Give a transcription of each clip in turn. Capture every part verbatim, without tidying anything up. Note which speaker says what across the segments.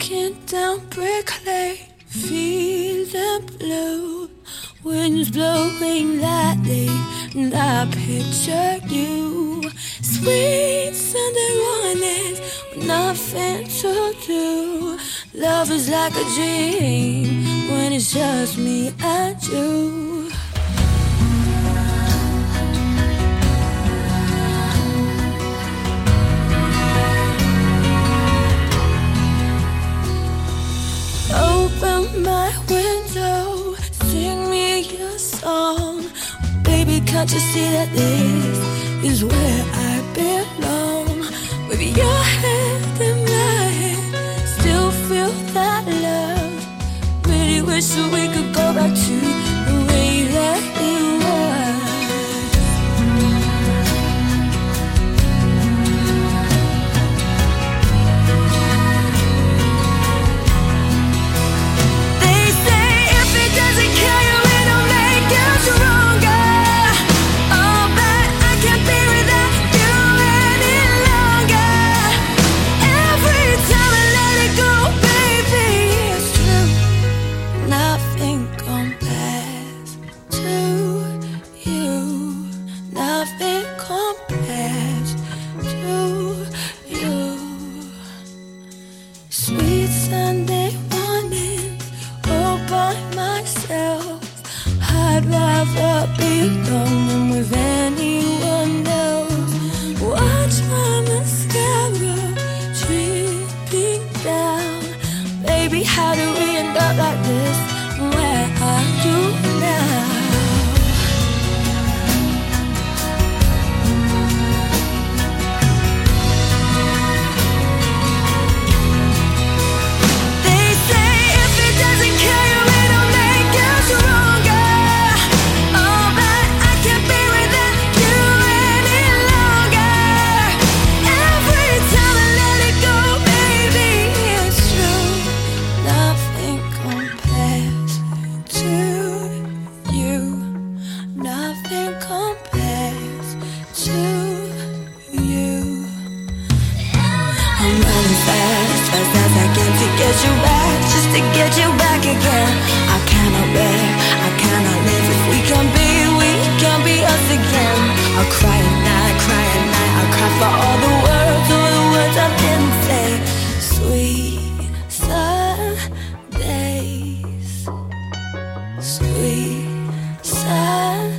Speaker 1: Walking down brick lane, feel the blue winds blowing lightly, and I picture you. Sweet Sunday mornings with nothing to do. Love is like a dream when it's just me and you. Open my window, sing me a song. Baby, can't you see that this is where I belong? With your hand in my hand, still feel that love. Really wish that we could go back to the way that it was. Sweet Sunday morning, all by myself. I'd rather be alone with anyone else. Watch my mascara dripping down. Baby, how do we end up like this? Where are you now? Nothing compares to you. I'm running fast, fast as I can to get you back, just to get you back again. I cannot bear, I cannot live if we can be, we can be us again. I'll cry at night, cry at night, I'll cry for all the words, all the words I didn't say. Sweet Sundays, sweet Sundays.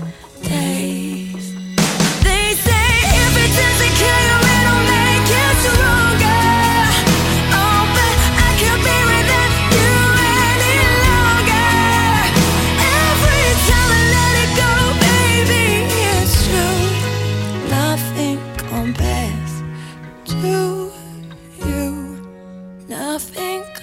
Speaker 1: They say if it doesn't kill you, it'll make you stronger. Oh, but I can't be without you any longer. Every time I let it go, baby, it's true. Nothing compares to you. Nothing